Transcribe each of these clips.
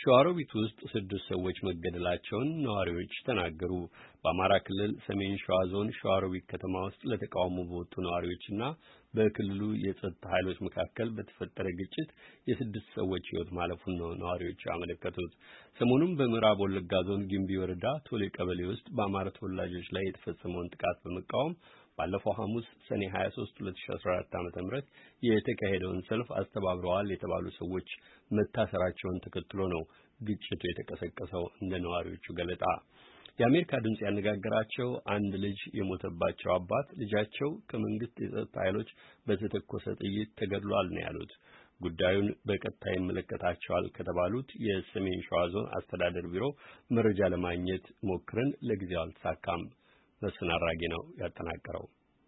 ሸዋሮቢት ውስጥ 6 ሰዎች መገደላቸውን ነዋሪዎች ተናገሩ። በአማራ ክልል ሰሜን ሸዋ ዞን ሸዋሮቢት ከተማ ውስጥ ለተቃውሞ በወጡ ነዋሪዎችና በክልሉ የጸጥታ ኃይሎች መካከል በተፈጠረ ግጭት የ6 ሰዎች ሕይወት ማለፉን ነው ነዋሪዎች ያመለከቱት። ሰሞኑን በምዕራብ ወለጋ ዞን ጊምቢ ወረዳ ቶሌ ቀበሌ ውስጥ በአማራ ተወላጆች ላይ የተፈጸመውን ጥቃት በመቃወም ባለፈው ሐሙስ ሰኔ 23 2014 ዓ.ም የተካሄደውን ሰልፍ አስተባብረዋል የተባሉ ሰዎች መታሰራቸውን ተከትሎ ነው ግጭቱ የተቀሰቀሰው እንደ ነዋሪዎቹ ገለጣ። የአሜሪካ ድምጽ ያነጋገራቸው አንድ ልጅ የሞተባቸው አባት ልጃቸው ከመንግስት የጸጥታ ኃይሎች በተተኮሰ ጥይት ተገድሏል ነው ያሉት። ጉዳዩን በቀጥታ ይመለከታቸዋል ከተባሉት የሰሜን ሸዋ ዞን አስተዳደር ቢሮ መረጃ ለማግኘት ሞክረን ለጊዜው አልተሳካም። መስፍን አራጌ ነው ያጠናቀረው።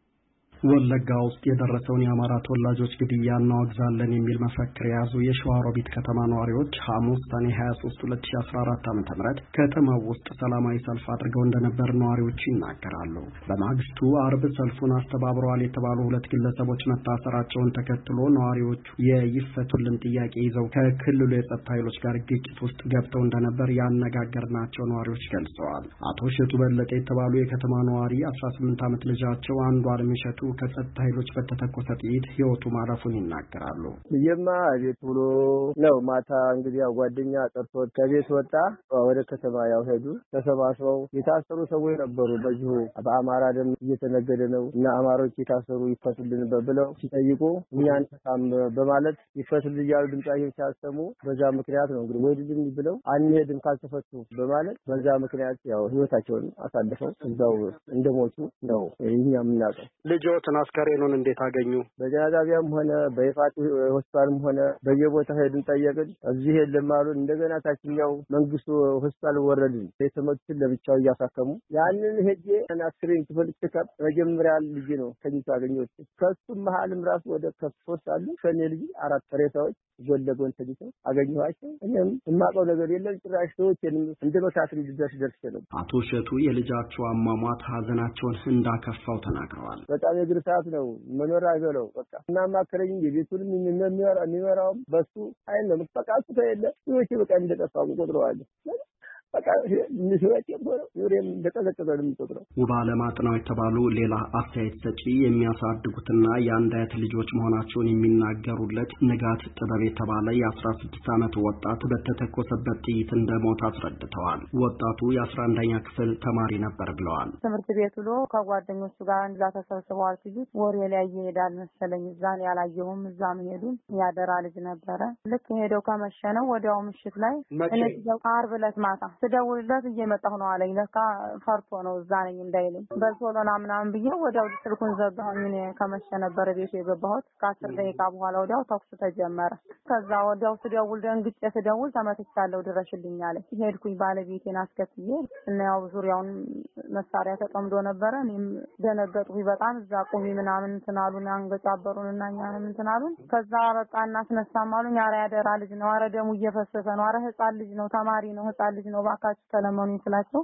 ወለጋ ውስጥ የደረሰውን የአማራ ተወላጆች ግድያ እናወግዛለን የሚል መፈክር የያዙ የሸዋሮቢት ከተማ ነዋሪዎች ሐሙስ ሰኔ 23 2014 ዓ.ም ከተማው ውስጥ ሰላማዊ ሰልፍ አድርገው እንደነበር ነዋሪዎቹ ይናገራሉ። በማግስቱ አርብ ሰልፉን አስተባብረዋል የተባሉ 2 ግለሰቦች መታሰራቸውን ተከትሎ ነዋሪዎቹ የይፈቱልን ጥያቄ ይዘው ከክልሉ የጸጥታ ኃይሎች ጋር ግጭት ውስጥ ገብተው እንደነበር ያነጋገርናቸው ነዋሪዎች ገልጸዋል። አቶ ሸቱ በለጠ የተባሉ የከተማ ነዋሪ 18 ዓመት ልጃቸው አንዷለም ሸቱ ከጸጥታ ኃይሎች በተተኮሰ ጥይት ሕይወቱ ማለፉን ይናገራሉ። የማ ቤት ብሎ ነው ማታ እንግዲህ ያው ጓደኛ ጠርቶ ከቤት ወጣ ወደ ከተማ ያው ሄዱ። ተሰባስበው የታሰሩ ሰዎች ነበሩ። በዚሁ በአማራ ደም እየተነገደ ነው እና አማሮች የታሰሩ ይፈቱልን ብለው ሲጠይቁ እኛን ተሳም በማለት ይፈቱልን ያሉ ድምጻቸው ሲያሰሙ በዛ ምክንያት ነው እንግዲህ ወይድልኝ ብለው አንሄድም ካልተፈቱ በማለት በዛ ምክንያት ያው ሕይወታቸውን አሳልፈው እዛው እንደሞቱ ነው እኛ የምናውቀው። ልጆትን አስከሬኑን እንዴት አገኙ? በጀናዛቢያም ሆነ በይፋት ሆስፒታልም ሆነ በየቦታው ሄድን ጠየቅን። እዚህ የለም አሉ። እንደገና ታችኛው መንግስቱ ሆስፒታል ወረድን። የተመቱትን ለብቻው እያሳከሙ ያንን ሄጄ አስክሬን ተፈልጥከ መጀመሪያ ልጅ ነው ከኝታ አገኘሁት። ከሱም መሀልም ራሱ ወደ ከሶስት አሉ ከኔ ልጅ 4 ሬሳዎች ጎለጎን ተኝተው አገኘኋቸው። እኔም የማውቀው ነገር የለም ጭራሽ ሰዎችንም እንደመታትን ድረስ ነው። አቶ ሸቱ የልጃቸው አሟሟት ሀዘናቸውን እንዳከፋው ተናግረዋል። በጣም የግርሳት ነው መኖር አይገለው በቃ እና ማከረኝ የቤቱንም የሚመራው በሱ አይደለም በቃ እሱ ከሌለ ሰዎች በቃ እንደጠፋው ቆጥረዋል። በቃ ንስበት ይወሬም እንደተዘቀዘቀ ነው። ውባለማጥናው የተባሉ ሌላ አስተያየት ሰጪ የሚያሳድጉትና የአንድ አያት ልጆች መሆናቸውን የሚናገሩለት ንጋት ጥበብ የተባለ የ16 ዓመት ወጣት በተተኮሰበት ጥይት እንደሞት አስረድተዋል። ወጣቱ የ11ኛ ክፍል ተማሪ ነበር ብለዋል። ትምህርት ቤት ብሎ ከጓደኞቹ ጋር አንድ ላይ ተሰብስበዋል ሲሉ ወሬ ላይ ይሄዳል መሰለኝ እዛን ያላየሁም እዛ መሄዱን ያደራ ልጅ ነበረ። ልክ ሄደው ከመሸነው ወዲያው ምሽት ላይ እነዚህ ዓርብ ዕለት ማታ ስደውልለት እየመጣሁ ነው አለኝ። ለካ ፈርቶ ነው እዛ ነኝ እንዳይለኝ በሶሎና ምናምን ብዬ ወዲያው ስልኩን ዘጋሁኝ። እኔ ከመሸ ነበር ቤት የገባሁት። ከ10 ደቂቃ በኋላ ወዲያው ተኩስ ተጀመረ። ከዛ ወዲያው ስደውል ደንግጬ ስደውል ተመትቻለሁ ድረሽልኝ አለኝ። ሄድኩኝ ባለቤቴን አስከትዬ እና ያው ዙሪያውን መሳሪያ ተጠምዶ ነበር። እኔም ደነገጥኩኝ በጣም። እዛ ቆሚ ምናምን ተናሉና አንገጫበሩንና እኛንም ተናሉን። ከዛ በቃ እናስነሳም አሉኝ። ኧረ ያደራ ልጅ ነው፣ ኧረ ደሙ እየፈሰሰ ነው፣ ኧረ ህፃን ልጅ ነው፣ ተማሪ ነው፣ ህፃን ልጅ ነው ባካችሁ ተለመኑ ይስላቸው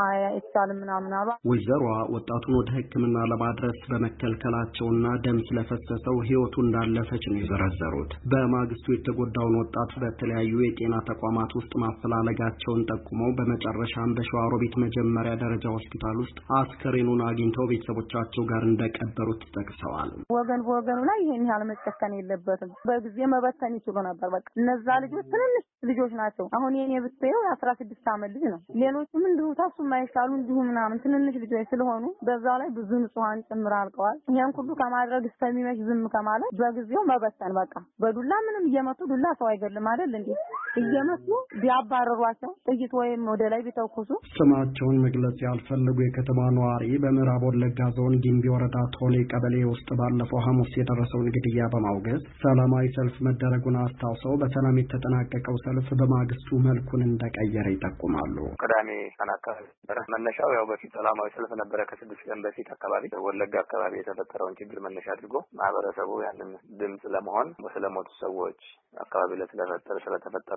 አይቻልም ምናምን አሉ። ወይዘሮዋ ወጣቱን ወደ ሕክምና ለማድረስ በመከልከላቸውና ደም ስለፈሰሰው ሕይወቱ እንዳለፈች ነው የዘረዘሩት። በማግስቱ የተጎዳውን ወጣት በተለያዩ የጤና ተቋማት ውስጥ ማፈላለጋቸውን ጠቁመው በመጨረሻም በሸዋሮቢት መጀመሪያ ደረጃ ሆስፒታል ውስጥ አስከሬኑን አግኝተው ቤተሰቦቻቸው ጋር እንደቀበሩት ጠቅሰዋል። ወገን በወገኑ ላይ ይሄን ያህል መጨከን የለበትም። በጊዜ መበተን ይችሉ ነበር። በቃ እነዛ ልጆች ትንንሽ ልጆች ናቸው። አሁን የኔ ብትየው 16 ዓመት ልጅ ነው። ሌሎችም እንዲሁ ታሱ ማይሻሉ እንዲሁ ምናምን ትንንሽ ልጆች ስለሆኑ በዛው ላይ ብዙ ንጹሃን ጭምር አልቀዋል። ያን ሁሉ ከማድረግ እስከሚመሽ ዝም ከማለት በጊዜው መበተን በቃ በዱላ ምንም እየመቱ ዱላ ሰው አይገልም አይደል እንዴ እየመቱ ቢያባረሯቸው ጥይት ወይም ወደ ላይ ቢተኩሱ። ስማቸውን መግለጽ ያልፈለጉ የከተማ ነዋሪ በምዕራብ ወለጋ ዞን ጊምቢ ወረዳ ቶሌ ቀበሌ ውስጥ ባለፈው ሐሙስ የደረሰውን ግድያ በማውገዝ ሰላማዊ ሰልፍ መደረጉን አስታውሰው በሰላም የተጠናቀቀው ሰልፍ በማግስቱ መልኩን እንደቀየረ ይጠቁማሉ። ቅዳሜ አካባቢ መነሻው ያው በፊት ሰላማዊ ሰልፍ ነበረ። ከ6 ቀን በፊት አካባቢ ወለጋ አካባቢ የተፈጠረውን ችግር መነሻ አድርጎ ማህበረሰቡ ያንን ድምጽ ለመሆን ስለሞቱ ሰዎች አካባቢ ስለተፈጠረው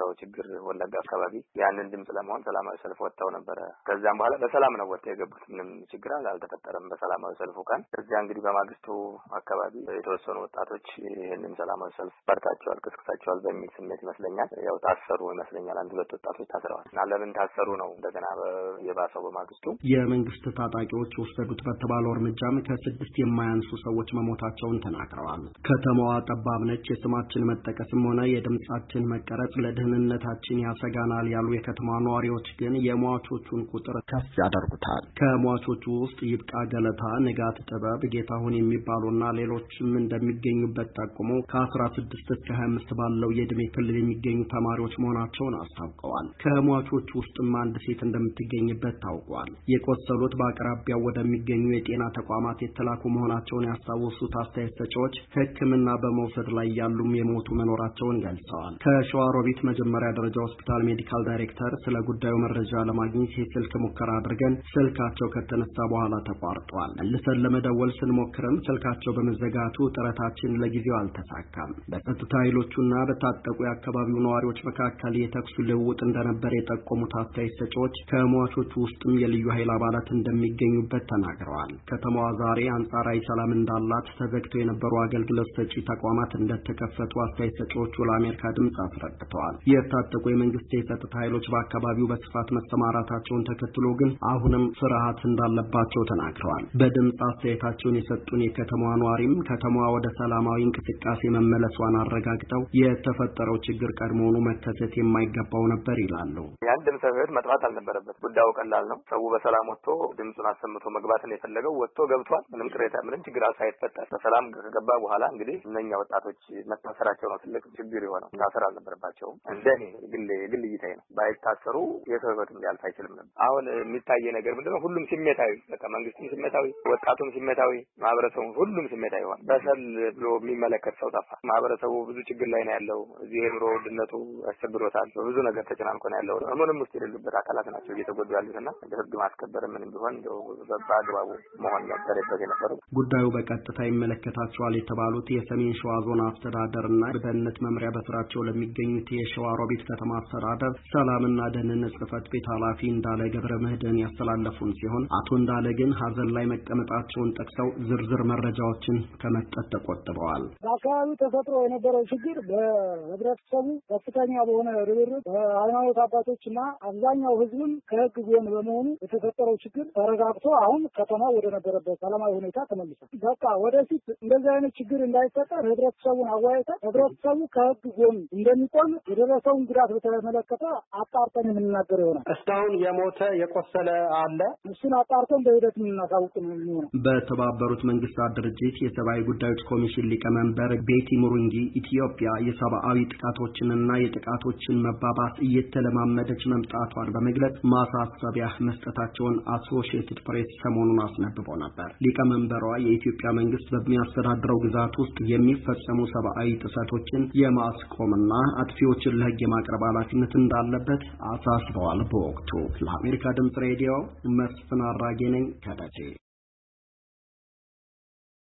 በተፈጠረው ችግር ወለጋ አካባቢ ያንን ድምጽ ለመሆን ሰላማዊ ሰልፍ ወጥተው ነበር። ከዛም በኋላ በሰላም ነው ወጥተው የገቡት። ምንም ችግር አልተፈጠረም በሰላማዊ ሰልፉ ቀን። እዚያ እንግዲህ በማግስቱ አካባቢ የተወሰኑ ወጣቶች ይሄንን ሰላማዊ ሰልፍ በርታቸዋል፣ ቅስቅሳቸዋል በሚል ስሜት ይመስለኛል ያው ታሰሩ ይመስለኛል። አንድ ሁለት ወጣቶች ታስረዋል። እና ለምን ታሰሩ ነው እንደገና የባሰው በማግስቱ የመንግስት ታጣቂዎች ወሰዱት በተባለው እርምጃም ከ6 የማያንሱ ሰዎች መሞታቸውን ተናግረዋል። ከተማዋ ጠባብ ነች፣ የስማችን መጠቀስም ሆነ የድምጻችን መቀረጽ ለደህንነታችን ያሰጋናል ያሉ የከተማ ነዋሪዎች ግን የሟቾቹን ቁጥር ከፍ ያደርጉታል። ከሟቾቹ ውስጥ ይብቃ ገለታ፣ ንጋት ጥበብ፣ ጌታሁን የሚባሉና ሌሎችም እንደሚገኙበት ጠቁሞ ከ16 እስከ 25 ባለው የዕድሜ ክልል የሚገኙ ተማሪዎች መሆናቸውን አስታውቀዋል። ከሟቾቹ ውስጥም አንድ ሴት እንደምትገኝበት ታውቋል። የቆሰሉት በአቅራቢያው ወደሚገኙ የጤና ተቋማት የተላኩ መሆናቸውን ያስታወሱት አስተያየት ሰጪዎች ሕክምና በመውሰድ ላይ ያሉም የሞቱ መኖራቸውን ገልጸዋል። ከሸዋሮቢት መጀመሪያ ደረጃ ሆስፒታል ሜዲካል ዳይሬክተር ስለ ጉዳዩ መረጃ ለማግኘት የስልክ ሙከራ አድርገን ስልካቸው ከተነሳ በኋላ ተቋርጧል። መልሰን ለመደወል ስንሞክርም ስልካቸው በመዘጋቱ ጥረታችን ለጊዜው አልተሳካም። በጸጥታ ኃይሎቹና በታጠቁ የአካባቢው ነዋሪዎች መካከል የተኩስ ልውውጥ እንደነበር የጠቆሙት አስተያየት ሰጪዎች ከሟቾቹ ውስጥም የልዩ ኃይል አባላት እንደሚገኙበት ተናግረዋል። ከተማዋ ዛሬ አንጻራዊ ሰላም እንዳላት፣ ተዘግተው የነበሩ አገልግሎት ሰጪ ተቋማት እንደተከፈቱ አስተያየት ሰጪዎቹ ለአሜሪካ ድምጽ አስረድተዋል። የታጠቁ የመንግስት የጸጥታ ኃይሎች በአካባቢው በስፋት መሰማራታቸውን ተከትሎ ግን አሁንም ፍርሃት እንዳለባቸው ተናግረዋል። በድምጽ አስተያየታቸውን የሰጡን የከተማዋ ነዋሪም ከተማዋ ወደ ሰላማዊ እንቅስቃሴ መመለሷን አረጋግጠው የተፈጠረው ችግር ቀድሞውኑ መከሰት የማይገባው ነበር ይላሉ። ያን ድምጽ መጥፋት አልነበረበት። ጉዳዩ ቀላል ነው። ሰው በሰላም ወጥቶ ድምጹን አሰምቶ መግባትን የፈለገው ወጥቶ ገብቷል። ምንም ቅሬታ ምንም ችግር ሳይፈጠር በሰላም ከገባ በኋላ እንግዲህ እነኛ ወጣቶች መታሰራቸው ነው ትልቅ ችግር የሆነው። መታሰር አልነበረባቸውም። እንደኔ ግል እይታዬ ነው። ባይታሰሩ የሰው ህይወትም ሊያልፍ አይችልም ነበር። አሁን የሚታየ ነገር ምንድነው? ሁሉም ስሜታዊ፣ በቃ መንግስትም ስሜታዊ፣ ወጣቱም ስሜታዊ፣ ማህበረሰቡ ሁሉም ስሜታዊ ሆነ። በሰል ብሎ የሚመለከት ሰው ጠፋ። ማህበረሰቡ ብዙ ችግር ላይ ነው ያለው። እዚህ የኑሮ ውድነቱ ያስቸግሮታል። ብዙ ነገር ተጨናንቆ ነው ያለው። ምንም ውስጥ የሌሉበት አካላት ናቸው እየተጎዱ ያሉትና ህግ ማስከበር ምን ቢሆን በአግባቡ መሆን ነበረበት የነበረው። ጉዳዩ በቀጥታ ይመለከታቸዋል የተባሉት የሰሜን ሸዋ ዞን አስተዳደርና ደህንነት መምሪያ በስራቸው ለሚገኙት የሸዋሮቢት ከተማ አስተዳደር ሰላምና ደህንነት ጽሕፈት ቤት ኃላፊ እንዳለ ገብረ ምህድን ያስተላለፉን ሲሆን አቶ እንዳለ ግን ሀዘን ላይ መቀመጣቸውን ጠቅሰው ዝርዝር መረጃዎችን ከመስጠት ተቆጥበዋል። በአካባቢው ተፈጥሮ የነበረው ችግር በህብረተሰቡ ከፍተኛ በሆነ ርብርብ በሃይማኖት አባቶችና አብዛኛው ህዝብም ከህግ ጎን በመሆኑ የተፈጠረው ችግር ተረጋግቶ አሁን ከተማው ወደ ነበረበት ሰላማዊ ሁኔታ ተመልሷል። በቃ ወደፊት እንደዚህ አይነት ችግር እንዳይፈጠር ህብረተሰቡን አወያይተን ህብረተሰቡ ከህግ ጎን እንደሚቆም የደረሰውን ጉዳት በተመለከተ አጣርተን የምንናገር ይሆናል። እስካሁን የሞተ የቆሰለ አለ? እሱን አጣርተን በሂደት የምናሳውቅ ነው የሚሆነው። በተባበሩት መንግስታት ድርጅት የሰብአዊ ጉዳዮች ኮሚሽን ሊቀመንበር ቤቲ ሙሩንጊ ኢትዮጵያ የሰብአዊ ጥቃቶችንና የጥቃቶችን መባባስ እየተለማመደች መምጣቷን በመግለጽ ማሳሰቢያ መስጠታቸውን አሶሺየትድ ፕሬስ ሰሞኑን አስነብቦ ነበር። ሊቀመንበሯ የኢትዮጵያ መንግስት በሚያስተዳድረው ግዛት ውስጥ የሚፈጸሙ ሰብአዊ ጥሰቶችን የማስቆምና አጥፊዎችን ለህግ የማቅረብ ኃላፊነት እንዳለበት አሳስበዋል። በወቅቱ ለአሜሪካ ድምጽ ሬዲዮ መስፍን አራጌ ነኝ ከደሴ።